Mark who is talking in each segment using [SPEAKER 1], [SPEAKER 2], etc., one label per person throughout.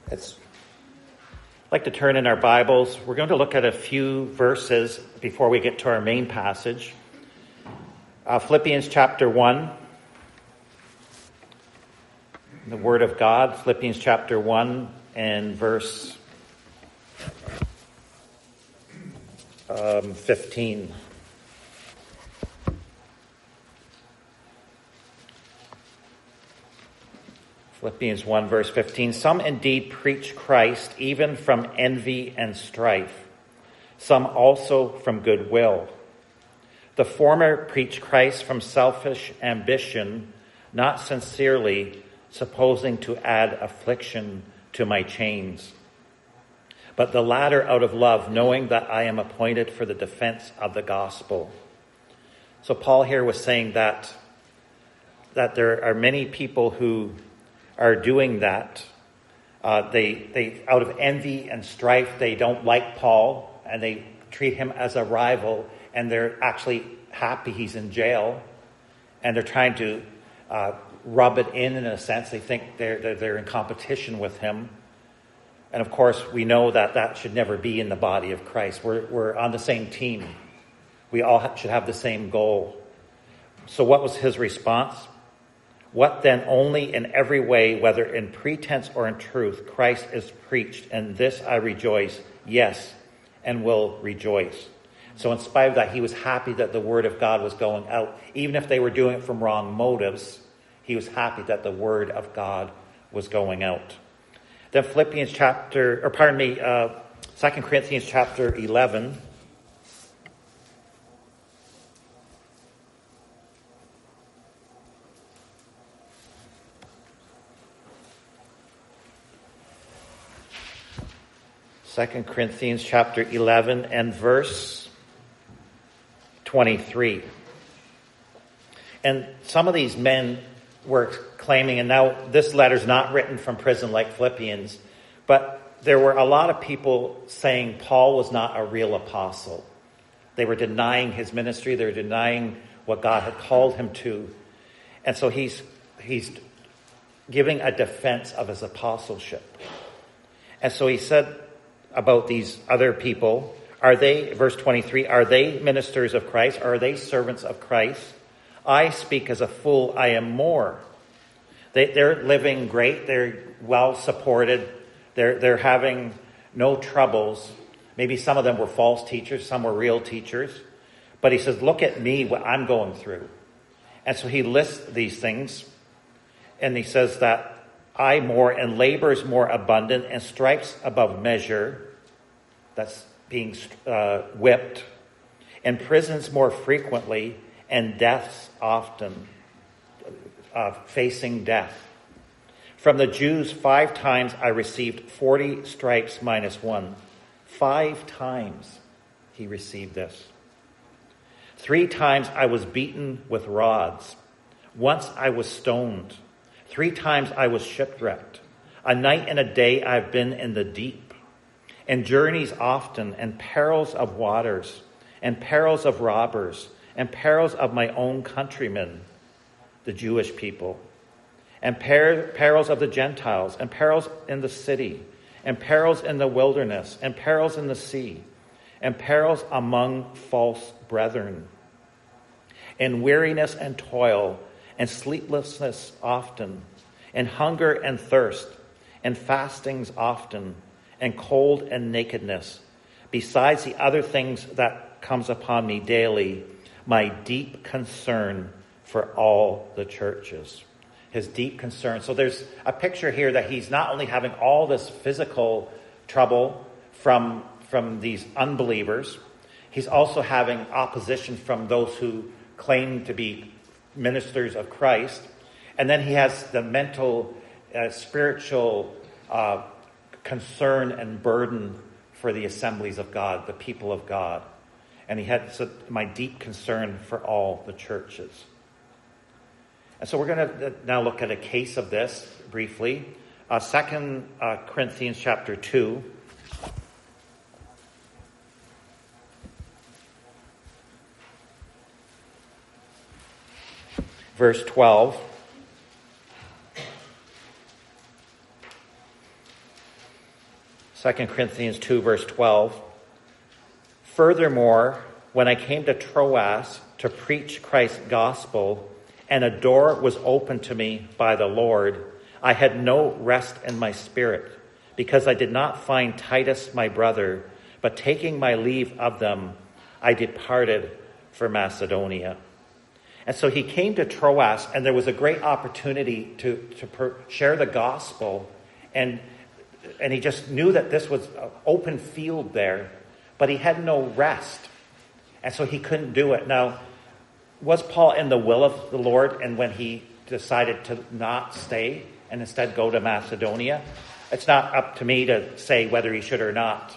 [SPEAKER 1] I'd like to turn in our Bibles. We're going to look at a few verses before we get to our main passage. Philippians chapter 1, the Word of God, Philippians chapter 1 and verse 15. Philippians 1 verse 15. Some indeed preach Christ even from envy and strife, some also from goodwill. The former preach Christ from selfish ambition, not sincerely, supposing to add affliction to my chains. But the latter out of love, knowing that I am appointed for the defense of the gospel. So Paul here was saying that there are many people who are doing that. They out of envy and strife, they don't like Paul and they treat him as a rival, and they're actually happy he's in jail, and they're trying to rub it in a sense. They think they're in competition with him. And of course, we know that should never be in the body of Christ. We're on the same team. We all should have the same goal. So what was his response? What then? Only in every way, whether in pretense or in truth, Christ is preached, and this I rejoice, yes, and will rejoice. So in spite of that, he was happy that the word of God was going out. Even if they were doing it from wrong motives, he was happy that the word of God was going out. Then 2 Corinthians chapter 11. Second Corinthians chapter 11 and verse 23. And some of these men were claiming, and now this letter's not written from prison like Philippians, but there were a lot of people saying Paul was not a real apostle. They were denying his ministry. They were denying what God had called him to. And so he's giving a defense of his apostleship. And so he said about these other people, are they, verse 23, are they ministers of Christ? Are they servants of Christ? I speak as a fool, I am more. They're living great. They're well supported. They're having no troubles. Maybe some of them were false teachers. Some were real teachers. But he says, look at me, what I'm going through. And so he lists these things. And he says that I more, and labors more abundant, and stripes above measure. That's being whipped. And prisons more frequently, and deaths often. Facing death. From the Jews 5 times I received 40 stripes minus 1. 5 times he received this. 3 times I was beaten with rods. Once I was stoned. 3 times I was shipwrecked. A night and a day I've been in the deep. And journeys often, and perils of waters, and perils of robbers, and perils of my own countrymen, the Jewish people, and perils of the Gentiles, and perils in the city, and perils in the wilderness, and perils in the sea, and perils among false brethren, and weariness and toil, and sleeplessness often, and hunger and thirst, and fastings often, and cold and nakedness, besides the other things that comes upon me daily, my deep concern for all the churches. His deep concern. So there's a picture here that he's not only having all this physical trouble from these unbelievers, he's also having opposition from those who claim to be ministers of Christ. And then he has the mental, spiritual concern and burden for the assemblies of God, the people of God. And he had my deep concern for all the churches. And so we're going to now look at a case of this briefly. 2 Corinthians chapter 2. Verse 12. 2 Corinthians 2, verse 12. Furthermore, when I came to Troas to preach Christ's gospel, and a door was opened to me by the Lord, I had no rest in my spirit, because I did not find Titus my brother, but taking my leave of them, I departed for Macedonia. And so he came to Troas, and there was a great opportunity to share the gospel, and he just knew that this was an open field there, but he had no rest, and so he couldn't do it. Now, was Paul in the will of the Lord, and when he decided to not stay and instead go to Macedonia? It's not up to me to say whether he should or not,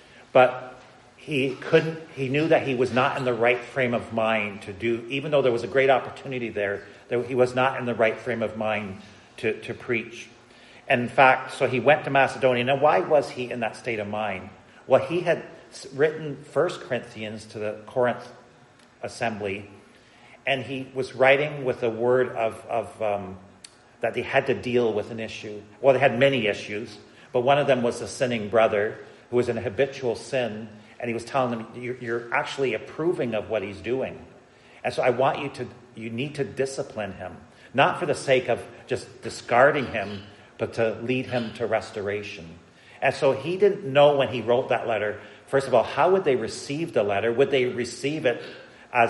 [SPEAKER 1] but he knew that he was not in the right frame of mind to do, even though there was a great opportunity there, he was not in the right frame of mind to preach. And in fact, so he went to Macedonia. Now, why was he in that state of mind? Well, he had written 1 Corinthians to the Corinth assembly, and he was writing with a word of that they had to deal with an issue. Well, they had many issues, but one of them was the sinning brother who was in a habitual sin, and he was telling them, you're actually approving of what he's doing. And so I want you need to discipline him, not for the sake of just discarding him, but to lead him to restoration. And so he didn't know when he wrote that letter, first of all, how would they receive the letter? Would they receive it as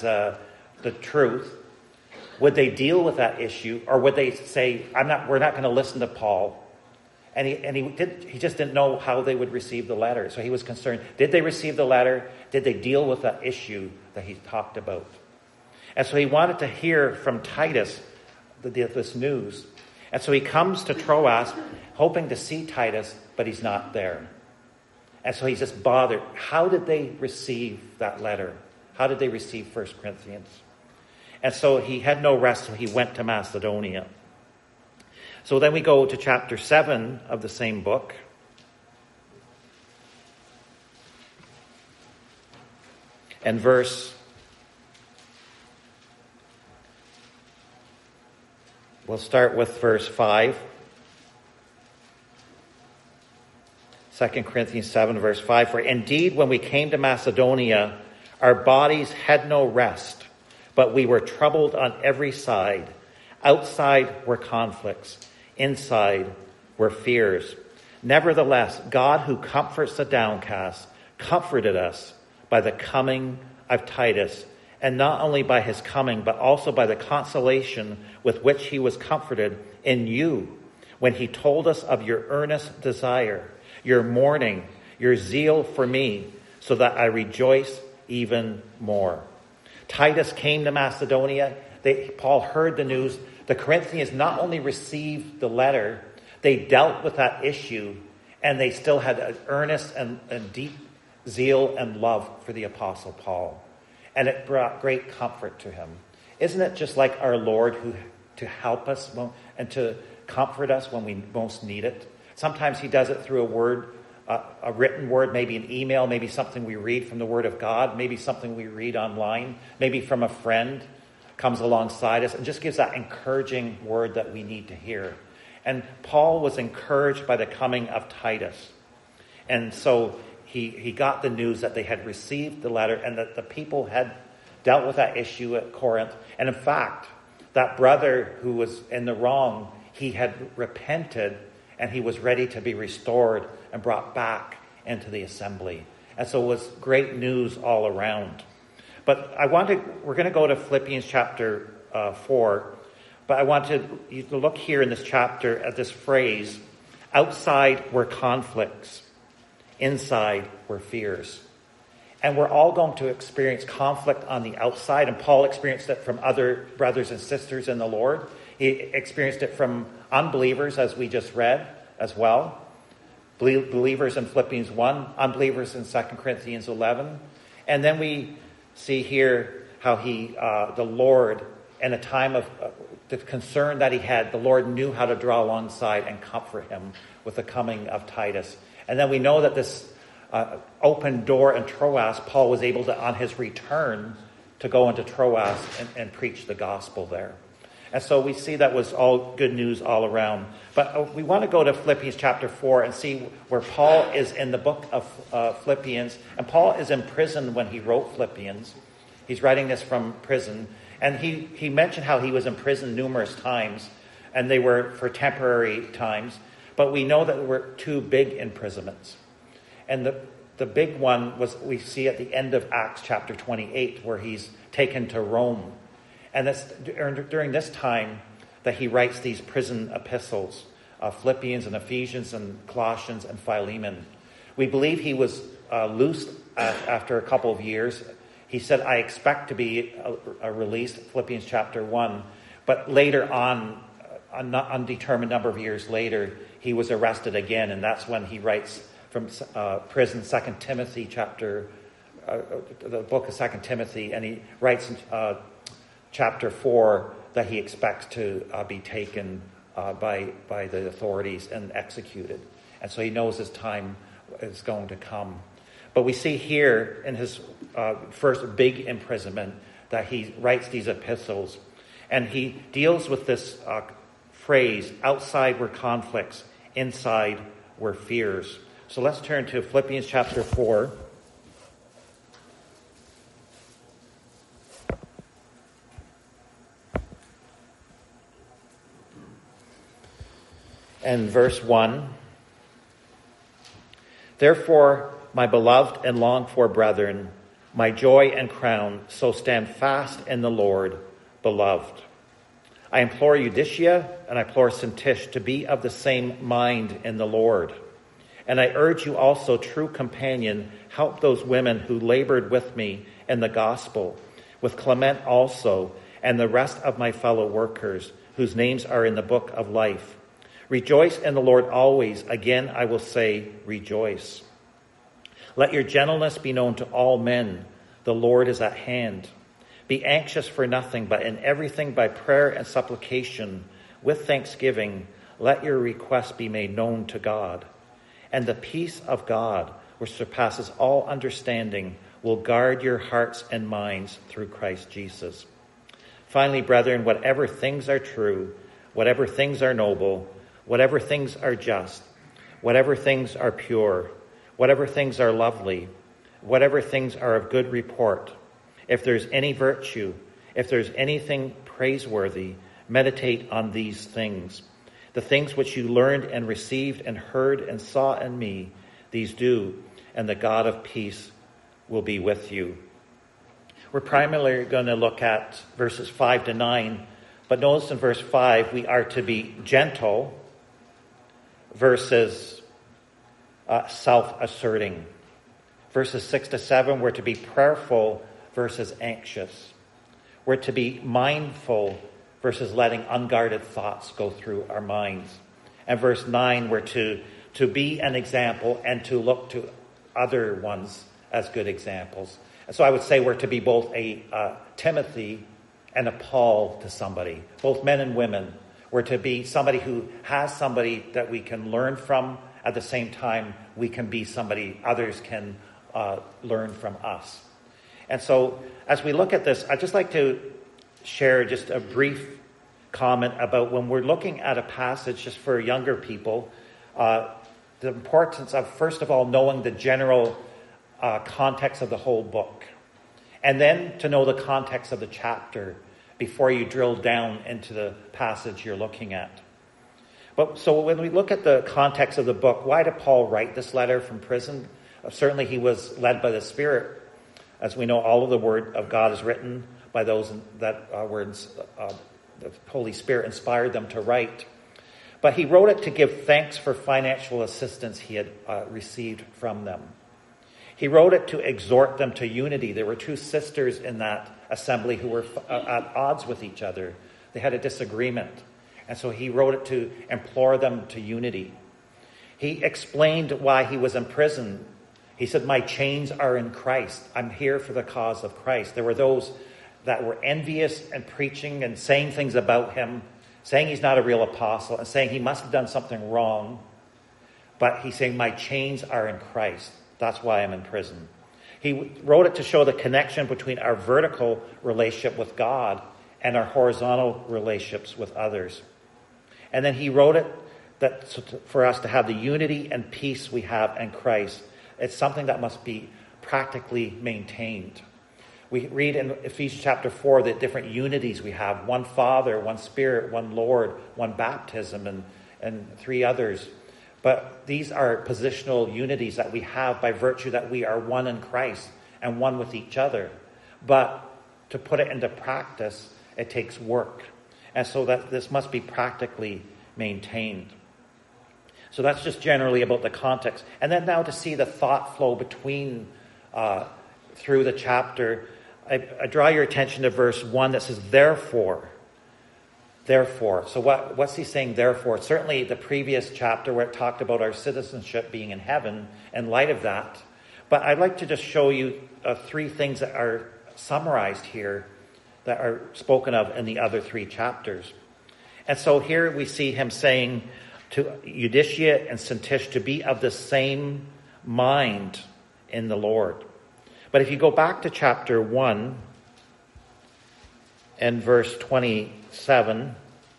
[SPEAKER 1] the truth? Would they deal with that issue, or would they say, we're not going to listen to Paul? And he just didn't know how they would receive the letter. So he was concerned. Did they receive the letter? Did they deal with that issue that he talked about? And so he wanted to hear from Titus this news. And so he comes to Troas hoping to see Titus, but he's not there. And so he's just bothered. How did they receive that letter? How did they receive 1 Corinthians? And so he had no rest, so he went to Macedonia. So then we go to chapter 7 of the same book. And we'll start with verse 5. 2 Corinthians 7, verse 5. For indeed, when we came to Macedonia, our bodies had no rest, but we were troubled on every side. Outside were conflicts. Inside were fears. Nevertheless, God, who comforts the downcast, comforted us by the coming of Titus, and not only by his coming, but also by the consolation with which he was comforted in you, when he told us of your earnest desire, your mourning, your zeal for me, so that I rejoice even more. Titus came to Macedonia. Paul heard the news. The Corinthians not only received the letter, they dealt with that issue, and they still had an earnest and deep zeal and love for the Apostle Paul. And it brought great comfort to him. Isn't it just like our Lord to help us and to comfort us when we most need it? Sometimes he does it through a word, a written word, maybe an email, maybe something we read from the Word of God, maybe something we read online, maybe from a friend comes alongside us and just gives that encouraging word that we need to hear. And Paul was encouraged by the coming of Titus. And so he got the news that they had received the letter and that the people had dealt with that issue at Corinth. And in fact, that brother who was in the wrong, he had repented and he was ready to be restored and brought back into the assembly. And so it was great news all around. But we're going to go to Philippians chapter 4, but I want you to look here in this chapter at this phrase, outside were conflicts, inside were fears. And we're all going to experience conflict on the outside, and Paul experienced it from other brothers and sisters in the Lord. He experienced it from unbelievers, as we just read as well. Believers in Philippians 1, unbelievers in 2 Corinthians 11. And then we see here how the Lord, in a time of the concern that he had, the Lord knew how to draw alongside and comfort him with the coming of Titus. And then we know that this open door in Troas, Paul was able to, on his return, to go into Troas and preach the gospel there. And so we see that was all good news all around. But we want to go to Philippians chapter 4 and see where Paul is in the book of Philippians. And Paul is in prison when he wrote Philippians. He's writing this from prison. And he mentioned how he was in prison numerous times. And they were for temporary times. But we know that there were two big imprisonments. And the big one was we see at the end of Acts chapter 28 where he's taken to Rome. And that's during this time that he writes these prison epistles, Philippians and Ephesians and Colossians and Philemon. We believe he was loosed after a couple of years. He said, I expect to be released, Philippians chapter 1. But later on, an undetermined number of years later, he was arrested again. And that's when he writes from prison, 2 Timothy chapter, the book of 2 Timothy. And he writes chapter 4 that he expects to be taken by the authorities and executed. And so he knows his time is going to come. But we see here in his first big imprisonment that he writes these epistles. And he deals with this phrase, outside were conflicts, inside were fears. So let's turn to Philippians chapter 4. And verse 1. Therefore, my beloved and longed for brethren, my joy and crown, so stand fast in the Lord, beloved. I implore Euodia and I implore Syntyche to be of the same mind in the Lord. And I urge you also, true companion, help those women who labored with me in the gospel, with Clement also, and the rest of my fellow workers, whose names are in the book of life. Rejoice in the Lord always. Again, I will say, rejoice. Let your gentleness be known to all men. The Lord is at hand. Be anxious for nothing, but in everything by prayer and supplication, with thanksgiving, let your requests be made known to God. And the peace of God, which surpasses all understanding, will guard your hearts and minds through Christ Jesus. Finally, brethren, whatever things are true, whatever things are noble, whatever things are just, whatever things are pure, whatever things are lovely, whatever things are of good report, if there's any virtue, if there's anything praiseworthy, meditate on these things. The things which you learned and received and heard and saw in me, these do, and the God of peace will be with you. We're primarily going to look at verses 5 to 9, but notice in verse 5, we are to be gentle versus self-asserting. Verses 6 to 7, we're to be prayerful versus anxious. We're to be mindful versus letting unguarded thoughts go through our minds. And verse 9, we're to be an example and to look to other ones as good examples. And so I would say we're to be both a Timothy and a Paul to somebody, both men and women. We're to be somebody who has somebody that we can learn from. At the same time, we can be somebody others can learn from us. And so as we look at this, I'd just like to share just a brief comment about when we're looking at a passage just for younger people, the importance of, first of all, knowing the general context of the whole book. And then to know the context of the chapter before you drill down into the passage you're looking at. But so when we look at the context of the book, why did Paul write this letter from prison? Certainly he was led by the Spirit. As we know, all of the Word of God is written by those that the Holy Spirit inspired them to write. But he wrote it to give thanks for financial assistance he had received from them. He wrote it to exhort them to unity. There were two sisters in that assembly who were at odds with each other. They had a disagreement. And so he wrote it to implore them to unity. He explained why he was in prison. He said, my chains are in Christ. I'm here for the cause of Christ. There were those that were envious and preaching and saying things about him, saying he's not a real apostle and saying he must have done something wrong. But he's saying, my chains are in Christ. That's why I'm in prison. He wrote it to show the connection between our vertical relationship with God and our horizontal relationships with others. And then he wrote it for us to have the unity and peace we have in Christ. It's something that must be practically maintained. We read in Ephesians chapter 4 the different unities we have. One Father, one Spirit, one Lord, one baptism, and three others. But these are positional unities that we have by virtue that we are one in Christ and one with each other. But to put it into practice, it takes work. And so that this must be practically maintained. So that's just generally about the context. And then now to see the thought flow between through the chapter, I draw your attention to verse 1 that says, therefore. Therefore. So what's he saying, therefore? Certainly the previous chapter where it talked about our citizenship being in heaven, in light of that. But I'd like to just show you three things that are summarized here that are spoken of in the other three chapters. And so here we see him saying to Euodia and Syntyche to be of the same mind in the Lord. But if you go back to chapter 1 and verse 27,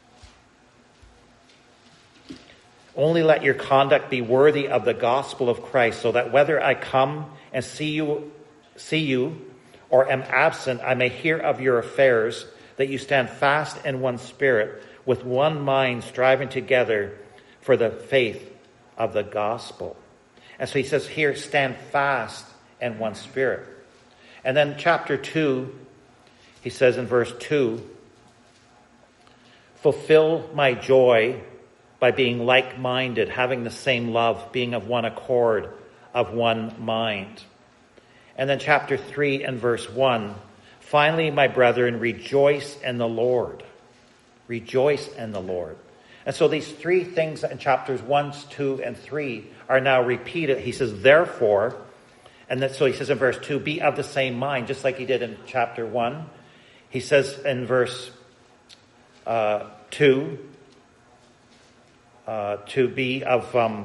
[SPEAKER 1] only let your conduct be worthy of the gospel of Christ, so that whether I come and see you or am absent, I may hear of your affairs, that you stand fast in one spirit, with one mind, striving together for the faith of the gospel. And so he says here, stand fast in one spirit. And then chapter 2, he says in verse 2, fulfill my joy by being like-minded, having the same love, being of one accord, of one mind. And then chapter 3 and verse 1, finally, my brethren, rejoice in the Lord. Rejoice in the Lord. And so these three things in chapters 1, 2, and 3 are now repeated. He says, therefore, and then, so he says in verse 2, be of the same mind, just like he did in chapter 1. He says in verse 2, to be of,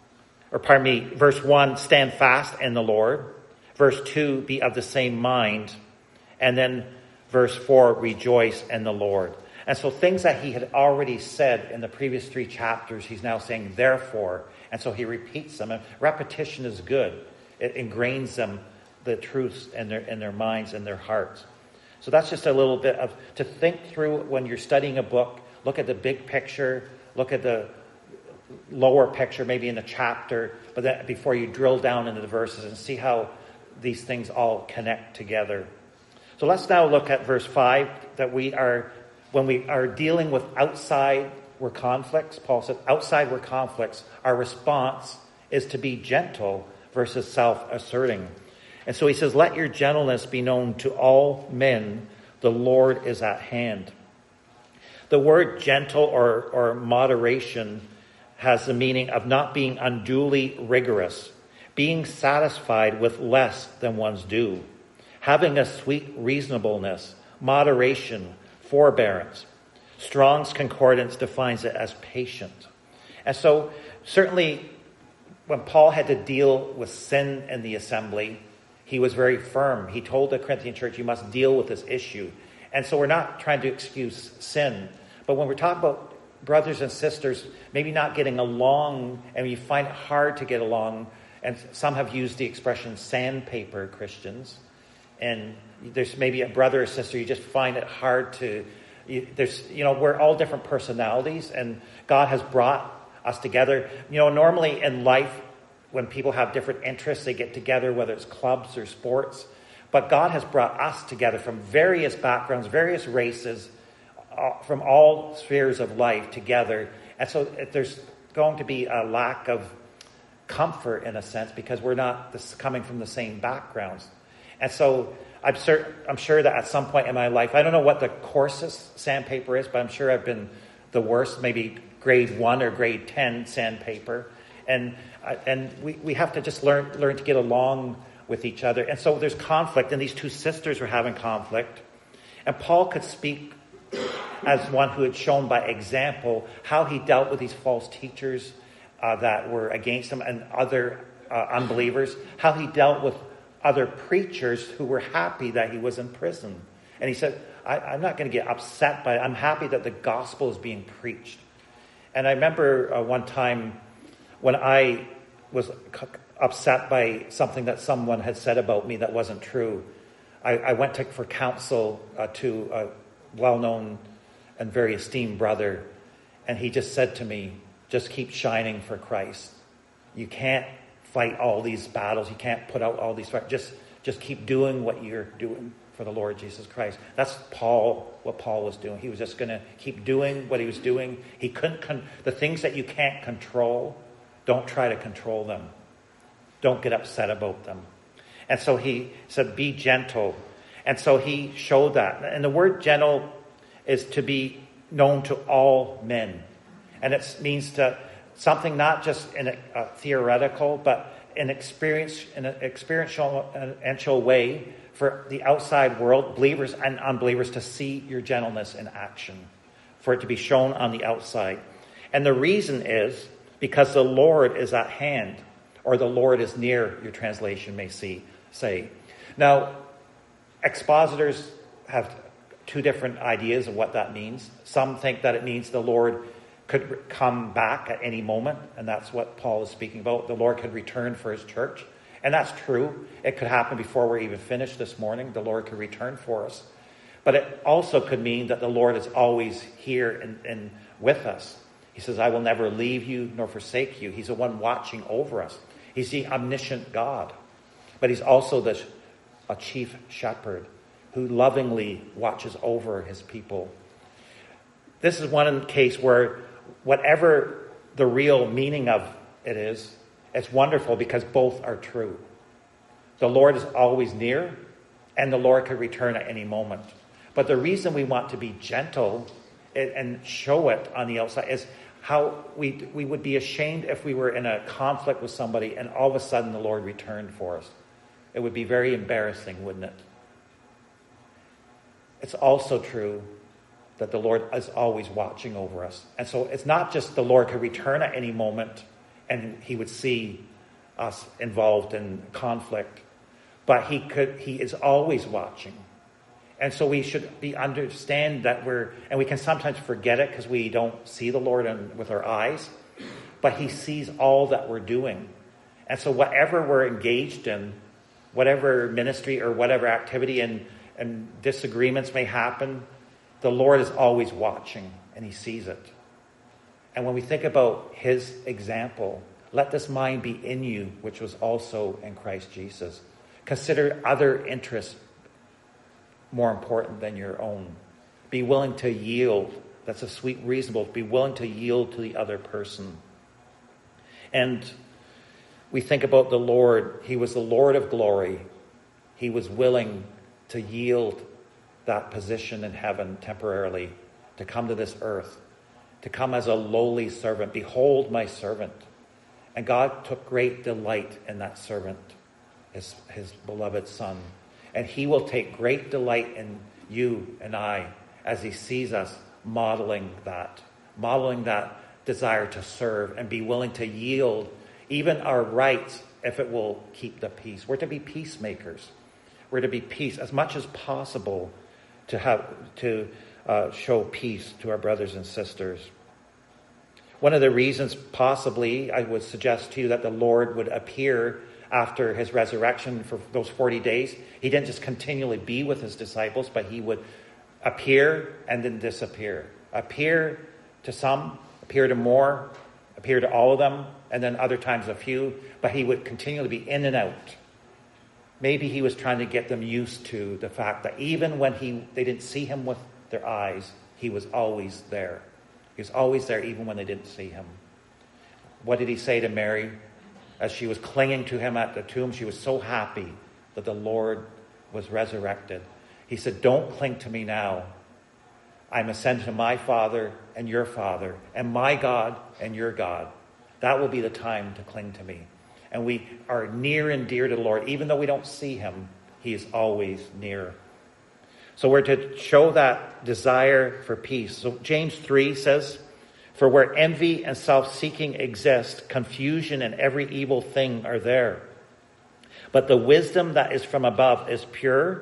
[SPEAKER 1] verse 1, stand fast in the Lord. Verse 2, be of the same mind. And then verse 4, rejoice in the Lord. And so things that he had already said in the previous three chapters, he's now saying, therefore. And so he repeats them. And repetition is good. It ingrains them, the truths in their minds and their hearts. So that's just a little bit of to think through when you're studying a book. Look at the big picture. Look at the lower picture, maybe in the chapter. But then before you drill down into the verses and see how these things all connect together. So let's now look at verse 5, that when we are dealing with outside were conflicts, Paul said, outside were conflicts, our response is to be gentle versus self-asserting. And so he says, let your gentleness be known to all men. The Lord is at hand. The word gentle or moderation has the meaning of not being unduly rigorous, being satisfied with less than one's due, having a sweet reasonableness, moderation, forbearance. Strong's Concordance defines it as patient. And so certainly when Paul had to deal with sin in the assembly, he was very firm. He told the Corinthian church, you must deal with this issue. And so we're not trying to excuse sin. But when we're talking about brothers and sisters maybe not getting along, and you find it hard to get along, and some have used the expression sandpaper Christians, and there's maybe a brother or sister, you just find it hard to, we're all different personalities, and God has brought us together. Normally in life, when people have different interests, they get together, whether it's clubs or sports. But God has brought us together from various backgrounds, various races, from all spheres of life together. And so there's going to be a lack of comfort in a sense because we're not coming from the same backgrounds. And so I'm sure that at some point in my life, I don't know what the coarsest sandpaper is, but I'm sure I've been the worst, maybe grade 1 or grade 10 sandpaper. And we have to just learn to get along with each other. And so there's conflict, and these two sisters were having conflict. And Paul could speak as one who had shown by example how he dealt with these false teachers that were against him and other unbelievers, how he dealt with other preachers who were happy that he was in prison. And he said, I'm not going to get upset by it. I'm happy that the gospel is being preached. And I remember one time when I was upset by something that someone had said about me that wasn't true. I went for counsel to a well-known and very esteemed brother, and he just said to me, just keep shining for Christ. You can't fight all these battles. You can't put out all these fights. Just keep doing what you're doing for the Lord Jesus Christ. That's what Paul was doing. He was just going to keep doing what he was doing. He couldn't, the things that you can't control, don't try to control them. Don't get upset about them. And so he said, be gentle. And so he showed that. And the word gentle is to be known to all men. And it means to something not just in a theoretical, but in an experiential way for the outside world, believers and unbelievers, to see your gentleness in action, for it to be shown on the outside. And the reason is because the Lord is at hand, or the Lord is near, your translation may say. Now, expositors have two different ideas of what that means. Some think that it means the Lord could come back at any moment, and that's what Paul is speaking about. The Lord could return for his church, and that's true. It could happen before we're even finished this morning. The Lord could return for us. But it also could mean that the Lord is always here and with us. He says, I will never leave you nor forsake you. He's the one watching over us. He's the omniscient God. But he's also a chief shepherd who lovingly watches over his people. This is one case where whatever the real meaning of it is, it's wonderful because both are true. The Lord is always near, and the Lord could return at any moment. But the reason we want to be gentle and show it on the outside is how we would be ashamed if we were in a conflict with somebody and all of a sudden the Lord returned for us. It would be very embarrassing, wouldn't it? It's also true that the Lord is always watching over us. And so it's not just the Lord could return at any moment and he would see us involved in conflict, but he is always watching. And so we should understand that and we can sometimes forget it because we don't see the Lord with our eyes, but he sees all that we're doing. And so whatever we're engaged in, whatever ministry or whatever activity and disagreements may happen, the Lord is always watching and he sees it. And when we think about his example, let this mind be in you, which was also in Christ Jesus. Consider other interests more important than your own. Be willing to yield. That's a sweet reasonable. Be willing to yield to the other person. And we think about the Lord. He was the Lord of glory. He was willing to yield that position in heaven temporarily, to come to this earth, to come as a lowly servant. Behold my servant. And God took great delight in that servant, his beloved son. And he will take great delight in you and I as he sees us modeling that desire to serve and be willing to yield even our rights if it will keep the peace. We're to be peacemakers. We're to be peace as much as possible to show peace to our brothers and sisters. One of the reasons possibly I would suggest to you that the Lord would appear after his resurrection for those 40 days. He didn't just continually be with his disciples, but he would appear and then disappear. Appear to some, appear to more, appear to all of them, and then other times a few, but he would continually be in and out. Maybe he was trying to get them used to the fact that even when they didn't see him with their eyes, he was always there. He was always there even when they didn't see him. What did he say to Mary? As she was clinging to him at the tomb, she was so happy that the Lord was resurrected. He said, don't cling to me now. I'm ascended to my Father and your Father, and my God and your God. That will be the time to cling to me. And we are near and dear to the Lord. Even though we don't see him, he is always near. So we're to show that desire for peace. So James 3 says, for where envy and self-seeking exist, confusion and every evil thing are there. But the wisdom that is from above is pure,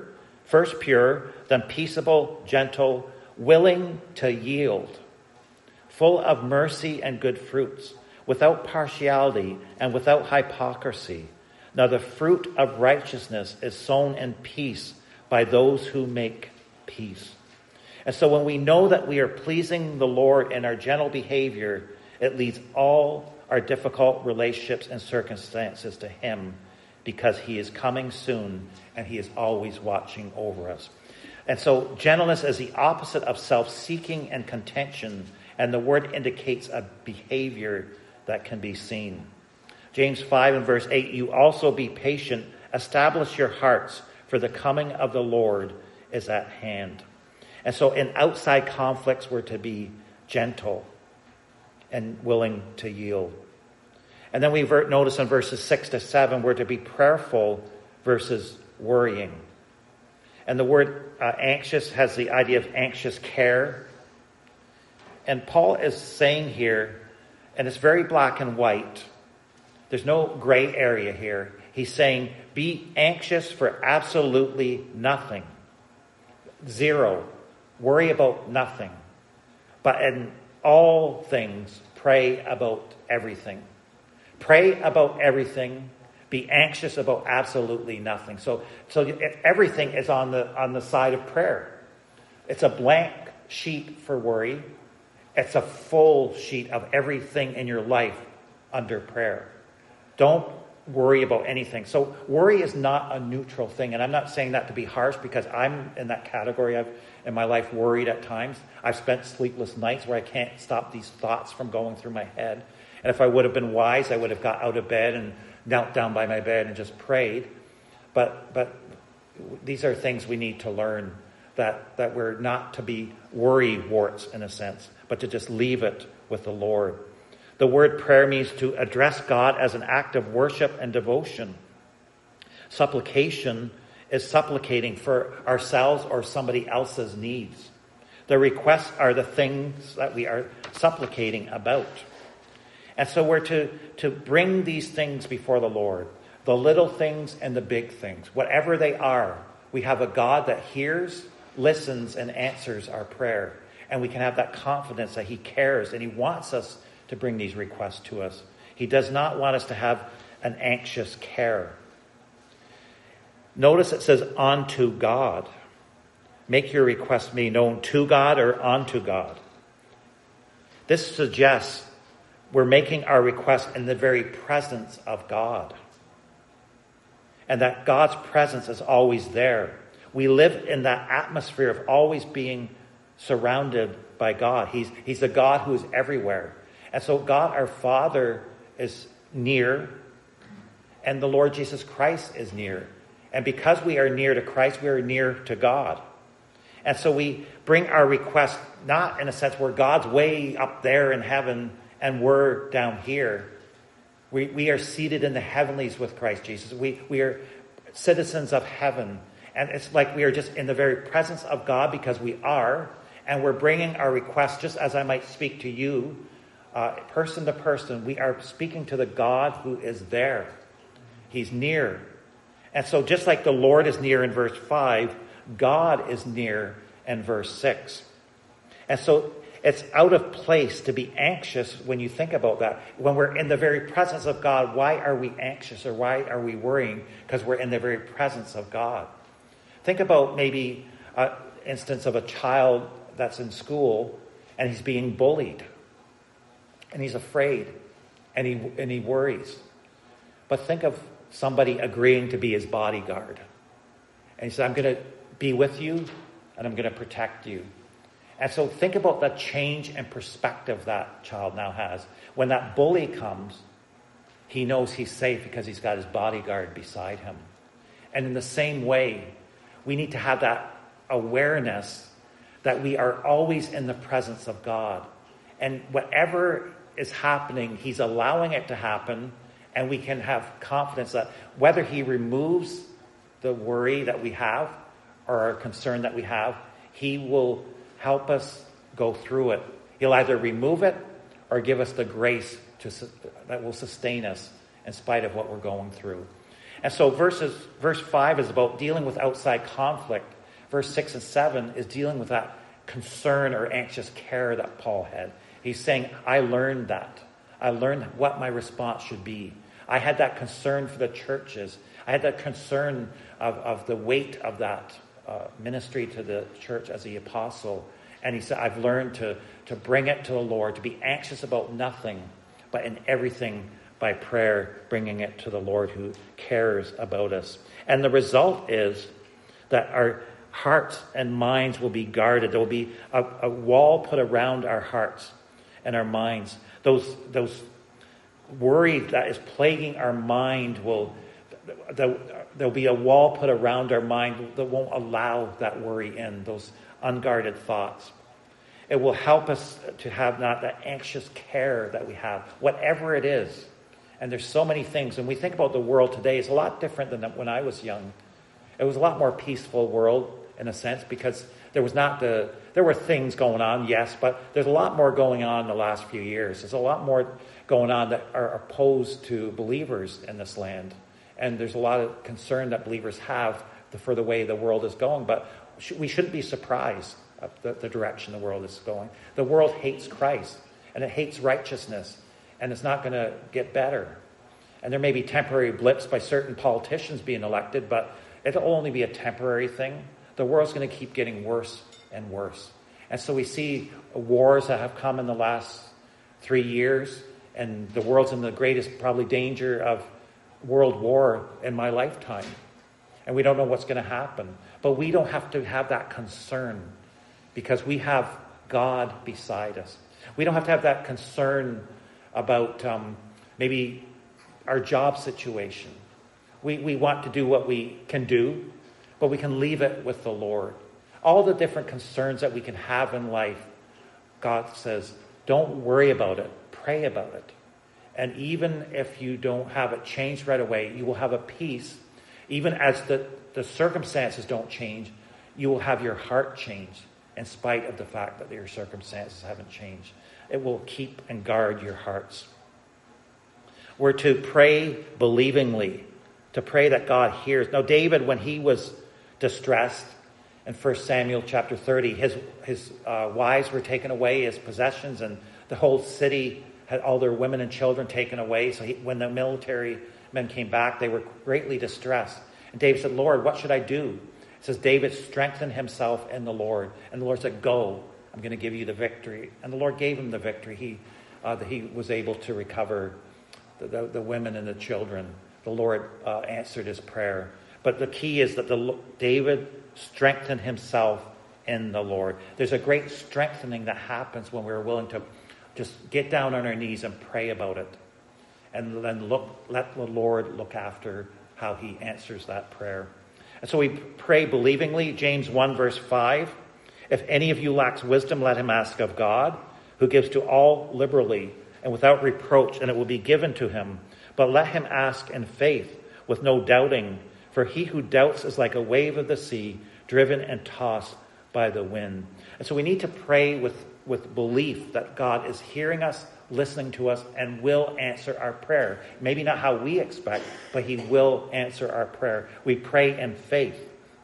[SPEAKER 1] First pure, then peaceable, gentle, willing to yield, full of mercy and good fruits, without partiality and without hypocrisy. Now the fruit of righteousness is sown in peace by those who make peace. And so when we know that we are pleasing the Lord in our gentle behavior, it leads all our difficult relationships and circumstances to him, because he is coming soon and he is always watching over us. And so gentleness is the opposite of self-seeking and contention, and the word indicates a behavior that can be seen. James 5 and verse 8, you also be patient, establish your hearts, for the coming of the Lord is at hand. And so in outside conflicts, we're to be gentle and willing to yield. And then we notice in verses 6 to 7, we're to be prayerful versus worrying. And the word anxious has the idea of anxious care. And Paul is saying here, and it's very black and white, there's no gray area here. He's saying, be anxious for absolutely nothing. Zero. Worry about nothing. But in all things, pray about everything. Pray about everything. Be anxious about absolutely nothing. So everything is on the side of prayer. It's a blank sheet for worry. It's a full sheet of everything in your life under prayer. Don't worry about anything. So worry is not a neutral thing. And I'm not saying that to be harsh, because I'm in that category. I've in my life worried at times. I've spent sleepless nights where I can't stop these thoughts from going through my head. And if I would have been wise, I would have got out of bed and knelt down by my bed and just prayed. But these are things we need to learn, that we're not to be worry warts in a sense, but to just leave it with the Lord. The word prayer means to address God as an act of worship and devotion. Supplication is supplicating for ourselves or somebody else's needs. The requests are the things that we are supplicating about. And so we're to bring these things before the Lord, the little things and the big things. Whatever they are, we have a God that hears, listens, and answers our prayer. And we can have that confidence that he cares and he wants us to bring these requests to us. He does not want us to have an anxious care. Notice it says, unto God. Make your request be known to God or unto God. This suggests we're making our request in the very presence of God. And that God's presence is always there. We live in that atmosphere of always being surrounded by God. He's a God who is everywhere. And so God, our Father, is near, and the Lord Jesus Christ is near. And because we are near to Christ, we are near to God. And so we bring our request not in a sense where God's way up there in heaven and we're down here. We are seated in the heavenlies with Christ Jesus. We are citizens of heaven. And it's like we are just in the very presence of God because we are. And we're bringing our request, just as I might speak to you, person to person. We are speaking to the God who is there. He's near. And so just like the Lord is near in verse 5, God is near in verse 6. And so it's out of place to be anxious when you think about that. When we're in the very presence of God, why are we anxious or why are we worrying? Because we're in the very presence of God. Think about maybe an instance of a child that's in school and he's being bullied. And he's afraid and he worries. But think of somebody agreeing to be his bodyguard. And he said, I'm going to be with you and I'm going to protect you. And so think about the change in perspective that child now has. When that bully comes, he knows he's safe because he's got his bodyguard beside him. And in the same way, we need to have that awareness that we are always in the presence of God. And whatever is happening, he's allowing it to happen. And we can have confidence that whether he removes the worry that we have or our concern that we have, he will help us go through it. He'll either remove it or give us the grace that will sustain us in spite of what we're going through. And so verse 5 is about dealing with outside conflict. verse 6 and 7 is dealing with that concern or anxious care that Paul had. He's saying, I learned that. I learned what my response should be. I had that concern for the churches. I had that concern of the weight of that ministry to the church as the apostle. And he said, I've learned to bring it to the Lord, to be anxious about nothing, but in everything by prayer, bringing it to the Lord who cares about us. And the result is that our hearts and minds will be guarded. There will be a wall put around our hearts and our minds. Those worry that is plaguing our mind there'll be a wall put around our mind that won't allow that worry in, those unguarded thoughts. It will help us to have not that anxious care that we have, whatever it is. And there's so many things. When we think about the world today, it's a lot different than when I was young. It was a lot more peaceful world in a sense, because there were things going on, yes, but there's a lot more going on in the last few years. There's a lot more going on that are opposed to believers in this land. And there's a lot of concern that believers have for the way the world is going. But we shouldn't be surprised at the direction the world is going. The world hates Christ, and it hates righteousness, and it's not going to get better. And there may be temporary blips by certain politicians being elected, but it'll only be a temporary thing. The world's going to keep getting worse and worse. And so we see wars that have come in the last 3 years, and the world's in the greatest probably danger of world war in my lifetime. And we don't know what's going to happen. But we don't have to have that concern, because we have God beside us. We don't have to have that concern about maybe our job situation. We want to do what we can do, but we can leave it with the Lord. All the different concerns that we can have in life, God says, don't worry about it. Pray about it. And even if you don't have it changed right away, you will have a peace. Even as the circumstances don't change, you will have your heart changed in spite of the fact that your circumstances haven't changed. It will keep and guard your hearts. We're to pray believingly, to pray that God hears. Now, David, when he was distressed in 1 Samuel chapter 30, his wives were taken away, his possessions, and the whole city had all their women and children taken away. So when the military men came back, they were greatly distressed. And David said, Lord, what should I do? It says David strengthened himself in the Lord. And the Lord said, go, I'm going to give you the victory. And the Lord gave him the victory. He was able to recover the women and the children. The Lord answered his prayer. But the key is that David strengthened himself in the Lord. There's a great strengthening that happens when we're willing to just get down on our knees and pray about it. And then let the Lord look after how he answers that prayer. And so we pray believingly. James 1 verse 5. If any of you lacks wisdom, let him ask of God, who gives to all liberally and without reproach, and it will be given to him. But let him ask in faith, with no doubting. For he who doubts is like a wave of the sea, driven and tossed by the wind. And so we need to pray with belief that God is hearing us, listening to us, and will answer our prayer. Maybe not how we expect, but he will answer our prayer. We pray in faith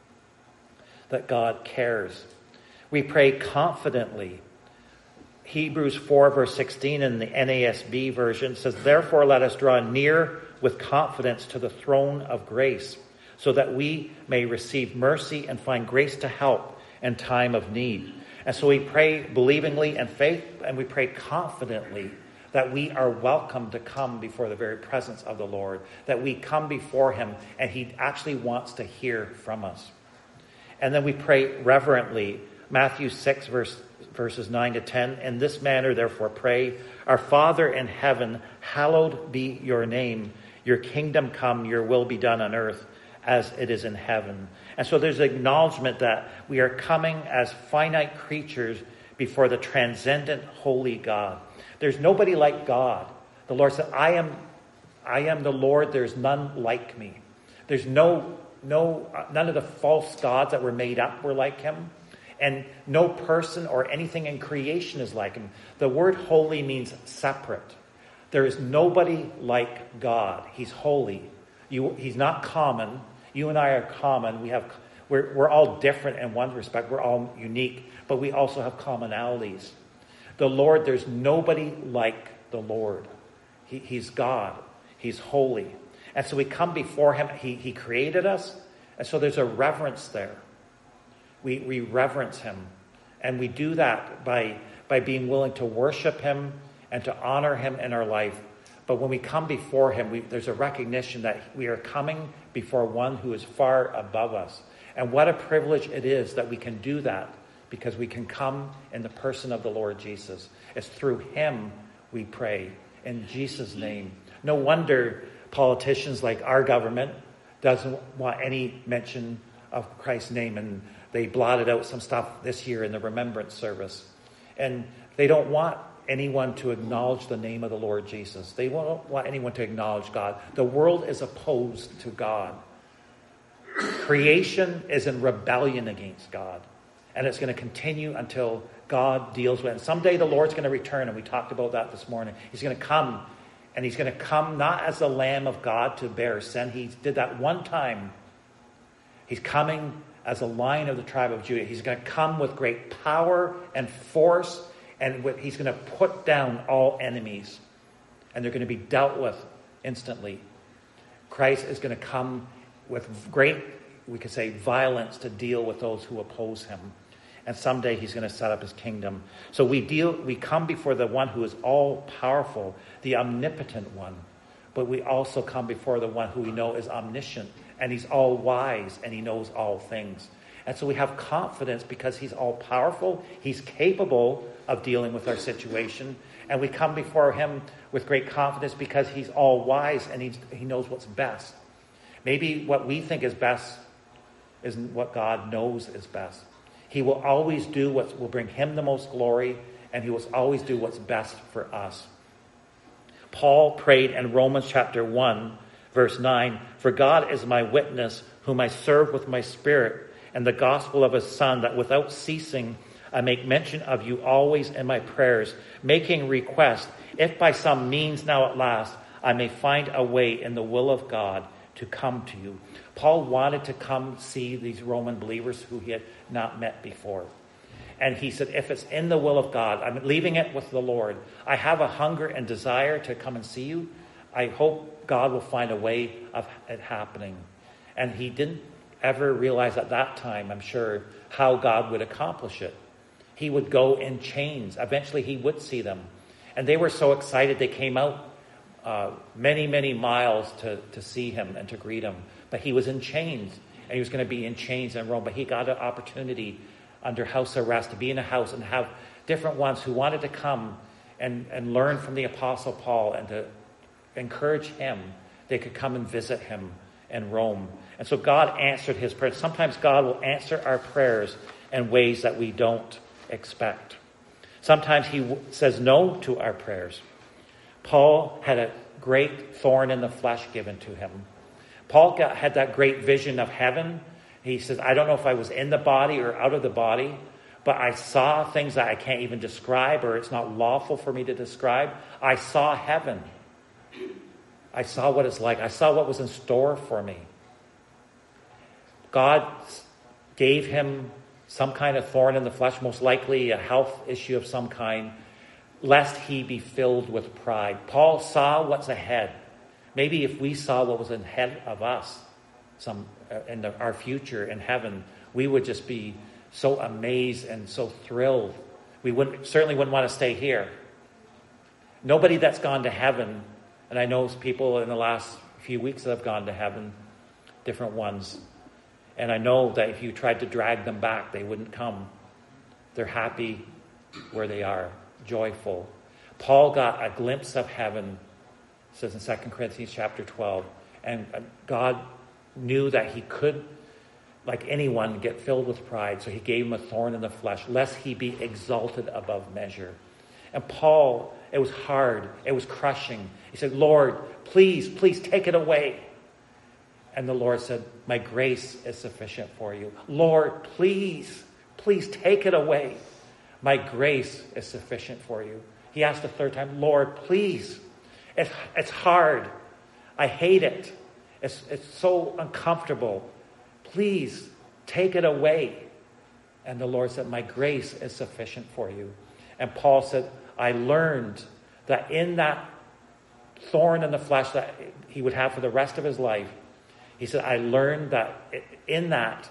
[SPEAKER 1] that God cares. We pray confidently. Hebrews 4 verse 16 in the NASB version says, therefore let us draw near with confidence to the throne of grace, so that we may receive mercy and find grace to help in time of need. And so we pray believingly in faith, and we pray confidently that we are welcome to come before the very presence of the Lord, that we come before him and he actually wants to hear from us. And then we pray reverently. Matthew 6 verses 9 to 10. In this manner, therefore, pray, our Father in heaven, hallowed be your name. Your kingdom come, your will be done on earth as it is in heaven. And so there's acknowledgement that we are coming as finite creatures before the transcendent holy God. There's nobody like God. The Lord said, I am the Lord, there's none like me. There's none of the false gods that were made up were like him. And no person or anything in creation is like him. The word holy means separate. There is nobody like God. He's holy. He's not common. You and I are common. We're all different in one respect. We're all unique, but we also have commonalities. The Lord, there's nobody like the Lord. He's God. He's holy. And so we come before him. He created us. And so there's a reverence there. We reverence him. And we do that by being willing to worship him and to honor him in our life. But when we come before him, there's a recognition that we are coming before one who is far above us. And what a privilege it is that we can do that, because we can come in the person of the Lord Jesus. It's through him we pray, in Jesus' name. No wonder politicians like our government doesn't want any mention of Christ's name, and they blotted out some stuff this year in the remembrance service. And they don't want anyone to acknowledge the name of the Lord Jesus. They won't want anyone to acknowledge God. The world is opposed to God. Creation is in rebellion against God. And it's going to continue until God deals with it. And someday the Lord's going to return, and we talked about that this morning. He's going to come, and he's going to come not as the Lamb of God to bear sin. He did that one time. He's coming as a Lion of the tribe of Judah. He's going to come with great power and force, and he's going to put down all enemies, and they're going to be dealt with instantly. Christ is going to come with great, we could say, violence to deal with those who oppose him. And someday he's going to set up his kingdom. So we come before the one who is all powerful, the omnipotent one. But we also come before the one who we know is omniscient, and he's all wise, and he knows all things. And so we have confidence because he's all powerful. He's capable of dealing with our situation. And we come before him with great confidence because he's all wise, and he knows what's best. Maybe what we think is best isn't what God knows is best. He will always do what will bring him the most glory, and he will always do what's best for us. Paul prayed in Romans chapter 1, verse 9, "For God is my witness, whom I serve with my spirit, and the gospel of his Son, that without ceasing I make mention of you always in my prayers, making request, if by some means now at last I may find a way in the will of God to come to you." Paul wanted to come see these Roman believers who he had not met before. And he said, if it's in the will of God, I'm leaving it with the Lord. I have a hunger and desire to come and see you. I hope God will find a way of it happening. And he didn't ever realize at that time, I'm sure, how God would accomplish it. He would go in chains. Eventually he would see them. And they were so excited they came out many, many miles to see him and to greet him. But he was in chains, and he was going to be in chains in Rome. But he got an opportunity under house arrest to be in a house and have different ones who wanted to come and learn from the Apostle Paul and to encourage him. They could come and visit him in Rome. And so God answered his prayers. Sometimes God will answer our prayers in ways that we don't expect. Sometimes he says no to our prayers. Paul had a great thorn in the flesh given to him. Paul had that great vision of heaven. He says, I don't know if I was in the body or out of the body, but I saw things that I can't even describe, or it's not lawful for me to describe. I saw heaven. I saw what it's like. I saw what was in store for me. God gave him some kind of thorn in the flesh, most likely a health issue of some kind, lest he be filled with pride. Paul saw what's ahead. Maybe if we saw what was ahead of us, our future in heaven, we would just be so amazed and so thrilled. We certainly wouldn't want to stay here. Nobody that's gone to heaven, and I know people in the last few weeks that have gone to heaven, different ones, and I know that if you tried to drag them back, they wouldn't come. They're happy where they are, joyful. Paul got a glimpse of heaven, it says in 2 Corinthians chapter 12, and God knew that he could, like anyone, get filled with pride, so he gave him a thorn in the flesh, lest he be exalted above measure. And Paul, it was hard, it was crushing. He said, Lord, please take it away. And the Lord said, my grace is sufficient for you. Lord, please take it away. My grace is sufficient for you. He asked the third time, Lord, please. It's hard. I hate it. It's so uncomfortable. Please Take it away. And the Lord said, my grace is sufficient for you. And Paul said, I learned that in that thorn in the flesh that he would have for the rest of his life, he said, I learned that in that,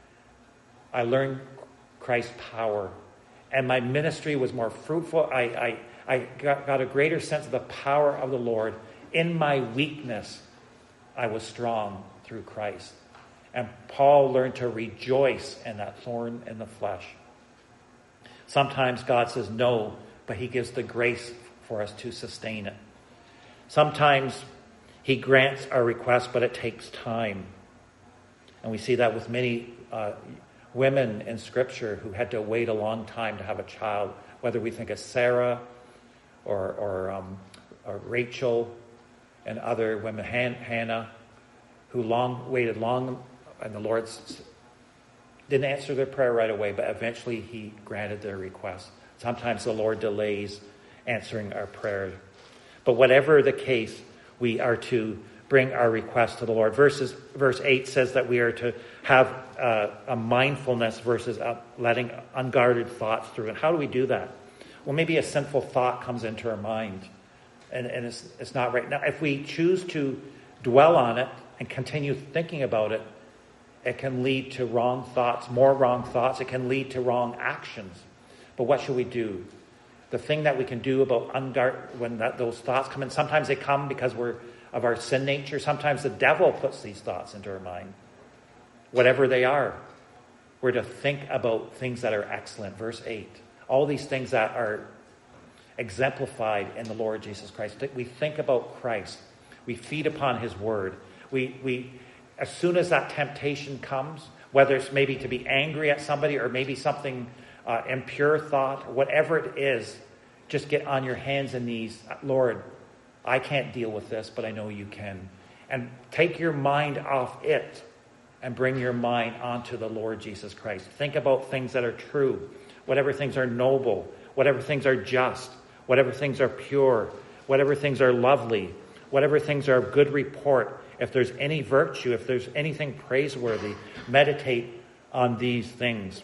[SPEAKER 1] I learned Christ's power. And my ministry was more fruitful. I got a greater sense of the power of the Lord. In my weakness, I was strong through Christ. And Paul learned to rejoice in that thorn in the flesh. Sometimes God says no, but he gives the grace for us to sustain it. Sometimes he grants our request, but it takes time. And we see that with many women in Scripture who had to wait a long time to have a child, whether we think of Sarah or Rachel and other women, Hannah, who waited long, and the Lord didn't answer their prayer right away, but eventually he granted their request. Sometimes the Lord delays answering our prayer. But whatever the case, we are to bring our request to the Lord. Verse 8 says that we are to have a mindfulness versus letting unguarded thoughts through. And how do we do that? Well, maybe a sinful thought comes into our mind, and it's not right. Now, if we choose to dwell on it and continue thinking about it, it can lead to wrong thoughts, more wrong thoughts. It can lead to wrong actions. But what should we do? The thing that we can do about when those thoughts come in, sometimes they come because of our sin nature. Sometimes the devil puts these thoughts into our mind. Whatever they are, we're to think about things that are excellent. Verse 8. All these things that are exemplified in the Lord Jesus Christ. We think about Christ. We feed upon his word. We as soon as that temptation comes, whether it's maybe to be angry at somebody or maybe something impure thought, whatever it is, just get on your hands and knees. Lord, I can't deal with this, but I know you can. And take your mind off it and bring your mind onto the Lord Jesus Christ. Think about things that are true, whatever things are noble, whatever things are just, whatever things are pure, whatever things are lovely, whatever things are of good report. If there's any virtue, if there's anything praiseworthy, meditate on these things.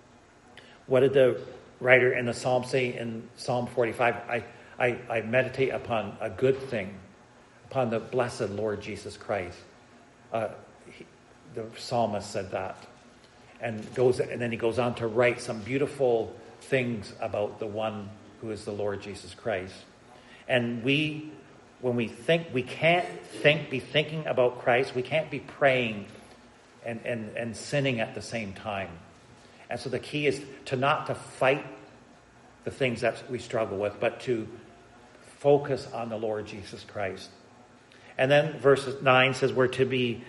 [SPEAKER 1] What did the writer in the Psalm say in Psalm 45? I meditate upon a good thing, upon the blessed Lord Jesus Christ. The psalmist said that. And then he goes on to write some beautiful things about the one who is the Lord Jesus Christ. And when we think, we can't be thinking about Christ. We can't be praying and sinning at the same time. And so the key is not to fight the things that we struggle with, but to focus on the Lord Jesus Christ. And then verse 9 says we're to be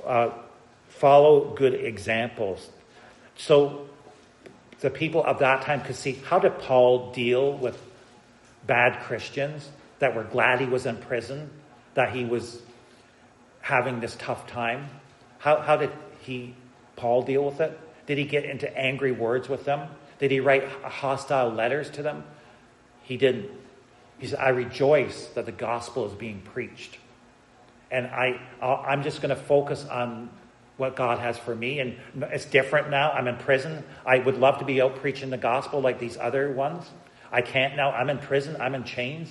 [SPEAKER 1] follow good examples. So the people of that time could see, how did Paul deal with bad Christians that were glad he was in prison, that he was having this tough time? How did Paul deal with it? Did he get into angry words with them? Did he write hostile letters to them? He didn't. He said, I rejoice that the gospel is being preached. And I'm just going to focus on what God has for me. And it's different now. I'm in prison. I would love to be out preaching the gospel like these other ones. I can't now. I'm in prison. I'm in chains.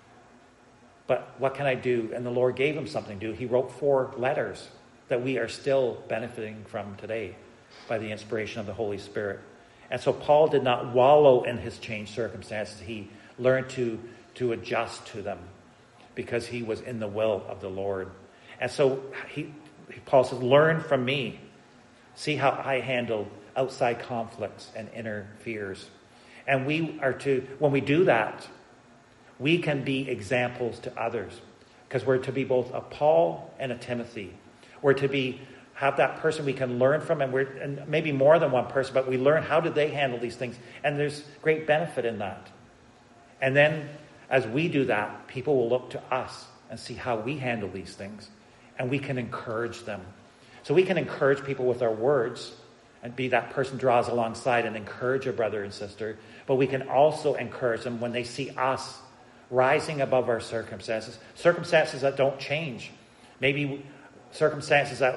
[SPEAKER 1] But what can I do? And the Lord gave him something to do. He wrote 4 letters that we are still benefiting from today by the inspiration of the Holy Spirit. And so Paul did not wallow in his changed circumstances. He learned to adjust to them because he was in the will of the Lord. And so Paul says, learn from me. See how I handle outside conflicts and inner fears. And we are when we do that, we can be examples to others, because we're to be both a Paul and a Timothy. We're to have that person we can learn from, and maybe more than one person, but we learn how did they handle these things. And there's great benefit in that. And then as we do that, people will look to us and see how we handle these things, and we can encourage them. So we can encourage people with our words and be that person draws alongside and encourage a brother and sister, but we can also encourage them when they see us rising above our circumstances that don't change. Maybe circumstances that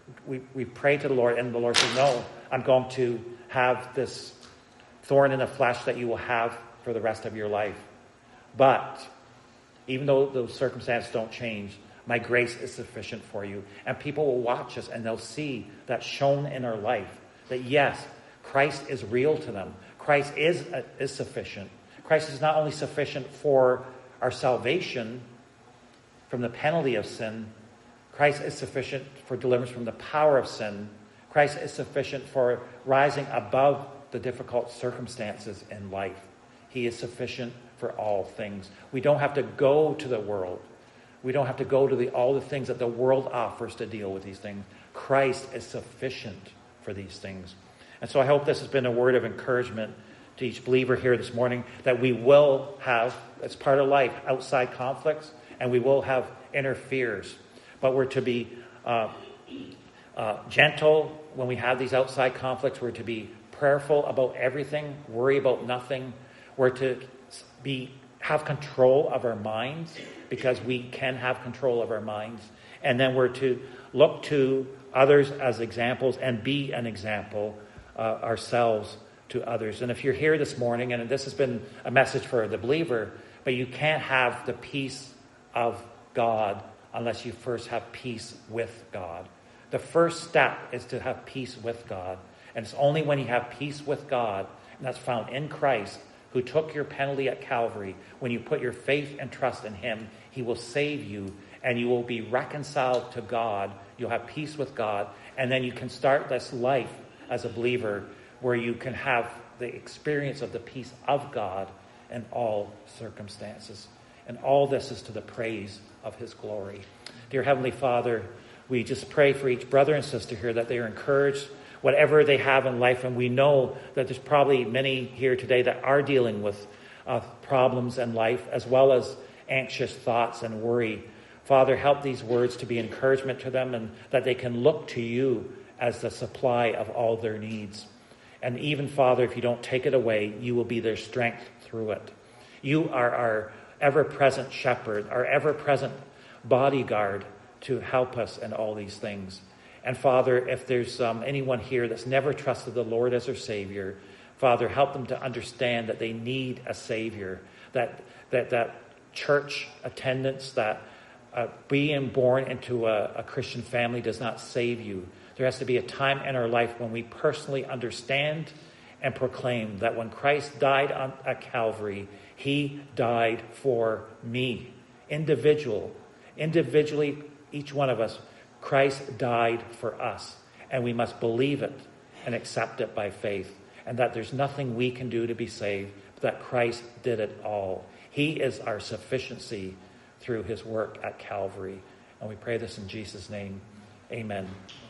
[SPEAKER 1] we pray to the Lord, and the Lord says, no, I'm going to have this thorn in the flesh that you will have for the rest of your life. But even though those circumstances don't change, my grace is sufficient for you. And people will watch us and they'll see that shown in our life, that yes, Christ is real to them. Christ is sufficient. Christ is not only sufficient for our salvation from the penalty of sin, Christ is sufficient for deliverance from the power of sin. Christ is sufficient for rising above the difficult circumstances in life. He is sufficient for all things. We don't have to go to the world. We don't have to go to all the things that the world offers to deal with these things. Christ is sufficient for these things. And so I hope this has been a word of encouragement to each believer here this morning, that we will have, as part of life, outside conflicts, and we will have inner fears. But we're to be gentle when we have these outside conflicts. We're to be prayerful about everything, worry about nothing. We're to have control of our minds, because we can have control of our minds. And then we're to look to others as examples and be an example ourselves to others. And if you're here this morning, and this has been a message for the believer, but you can't have the peace of God unless you first have peace with God. The first step is to have peace with God. And it's only when you have peace with God, and that's found in Christ, who took your penalty at Calvary. When you put your faith and trust in him, he will save you, and you will be reconciled to God. You'll have peace with God, and then you can start this life as a believer where you can have the experience of the peace of God in all circumstances. And all this is to the praise of his glory. Dear Heavenly Father, we just pray for each brother and sister here that they are encouraged, whatever they have in life. And we know that there's probably many here today that are dealing with problems in life, as well as anxious thoughts and worry. Father, help these words to be encouragement to them, and that they can look to you as the supply of all their needs. And even, Father, if you don't take it away, you will be their strength through it. You are our ever-present shepherd, our ever-present bodyguard to help us in all these things. And Father, if there's anyone here that's never trusted the Lord as their Savior, Father, help them to understand that they need a Savior, that church attendance, that being born into a Christian family does not save you. There has to be a time in our life when we personally understand and proclaim that when Christ died at Calvary, he died for me. Individually, each one of us, Christ died for us. And we must believe it and accept it by faith. And that there's nothing we can do to be saved, but that Christ did it all. He is our sufficiency through his work at Calvary. And we pray this in Jesus' name. Amen.